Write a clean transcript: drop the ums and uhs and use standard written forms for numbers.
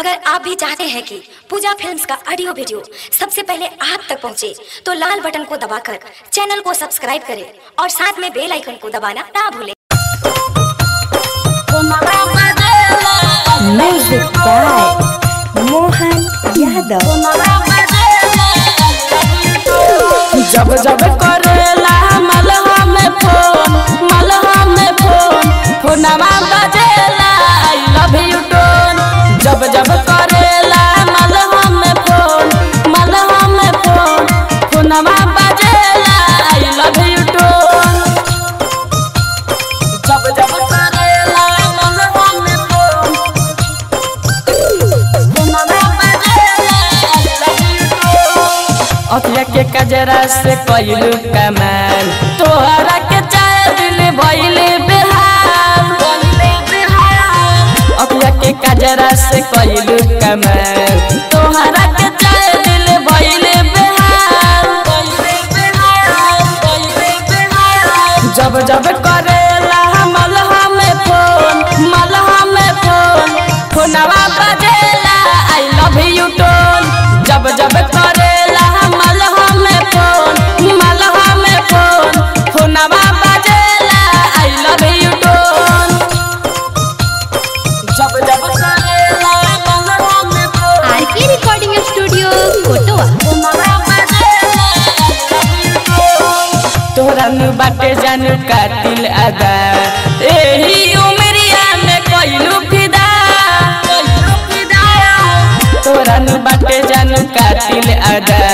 अगर आप भी चाहते हैं कि पूजा फिल्म्स का ऑडियो वीडियो सबसे पहले आप तक पहुंचे, तो लाल बटन को दबाकर चैनल को सब्सक्राइब करें और साथ में बेल आइकन को दबाना ना भूलें। Music by Mohan Yadav. जब जब करेला मलहा में फोन फोनवा बजेला आई लव यू टोन। जब जब करेला मलहा में फोन फोनवा बजेला आई लव यू टोन। जब जब करेला मलहा में फोन फोनवा बजेला आई लव यू टोन। अखिया के कजरा से कइलू कमाल, तोहरा के चाहे दिल भइले बेहाल। अखिया के कजरा से कइलू कमाल, तोहरा के चाहे दिल भइले बेहाल। जब जब करेला मलहा में फोन फोनवा बजेला आई लव यू टोन। जब जब करेला मलहा में फोन फोनवा बजेला आई लव यू टोन। जब जब करेला मलहा में फोन आरके रिकॉर्डिंग स्टूडियो कोटवा। फोनवा बजेला आई लव यू टोन। तोहरा नु बाटे जानू कातिल अदा, एही उमरिया में कइलू फिदा। तोहरा नु बाटे जानू कातिल अदा,